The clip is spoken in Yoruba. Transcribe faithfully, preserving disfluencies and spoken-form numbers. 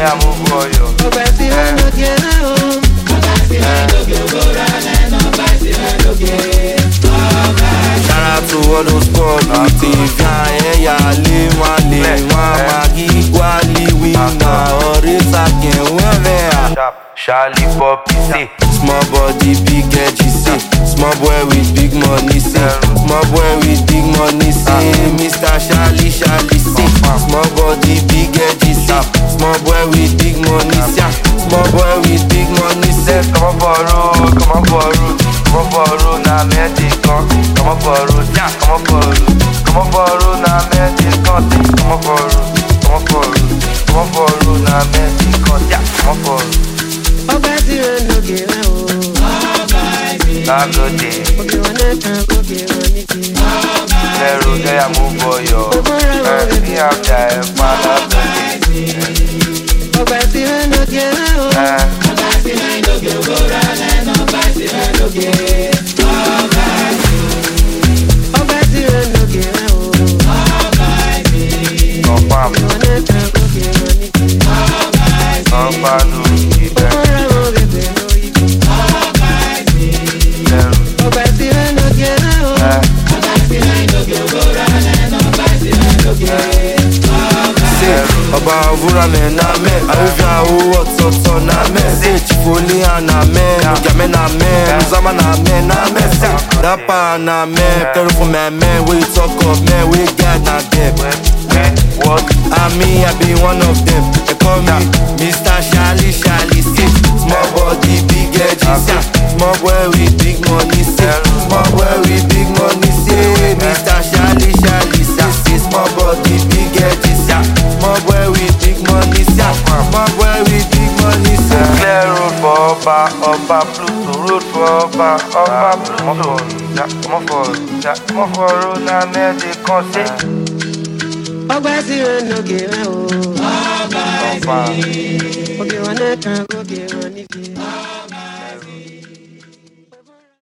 I move for you. Shout out to all those sports with the Vian, yeah, Lima, Lima, Maggie, Wally, Wina, Orisa, Ken, Wemea. Charlie Poppy, see. Small body, big edgy, see. Small boy with big money, see. Small boy with big money, see. Mister Charlie, Charlie, see. Small body, big edgy, see. Small boy with big money, see. Small boy with big money, see. Come on for road, come on for road, come on for road, now medic come on for road, yeah, come on for road, come on for road, now medic come on for road, come on for road, come on for road, now medic come, yeah, come on for road. Ọba tí ó ń lòkè wá o. Ọba ìsìn. Lágòdè. Òkè wọn náà kan kókè wọn ní kí. Ọba ìsìn. Lẹ́rù kẹ́yà mú bọ̀yọ̀. Ẹ ní àbíà ẹ̀ pa lágòdè. Ọba tí ó ń lòkè wá o. Ọba tí ó ń lòkè ògbóra lẹ́nu. Ọba tí ó ń lòkè. Ọba ìsìn. Ọba tí ó ń lòkè wá o. Ọba ìsìn. Ọ̀pá mi. Òkè wọn náà kan kókè wọn ní kí. Ọba ìsìn. Ọ̀pá ló ń kí bẹ́ẹ̀. Ọba òwúrọ̀ mẹ́ na mẹ́, àrífín àwọ̀ ọ̀tọ̀ọ̀tọ̀ na mẹ́. Ṣé ìtìfọ́lé àná mẹ́, ọ̀gàmẹ́ na mẹ́, Rosama na mẹ́ na mẹ́. Ṣé dápà na mẹ́, tẹ́rù fún mẹ́mẹ́, wey you talk of mẹ́, wey guide na dem. I mean, I be one of them. They call me Mister Charlie, Charlie, see. Small body, big edgy, see. Small boy with big money, see. Small boy with big money, see. Mister Charlie, Charlie, see. Small body, big edgy, see. Small boy with big money, see. Small boy with big money, see. Clear road for Oba, Oba Pluto, road for Oba, Oba Pluto. Come on for, come on for road, now medic come see. Ọba tí ó ń lòkè wá o. Ọba ìsìn. Òkè wọn náà kan kókè wọn ní kí.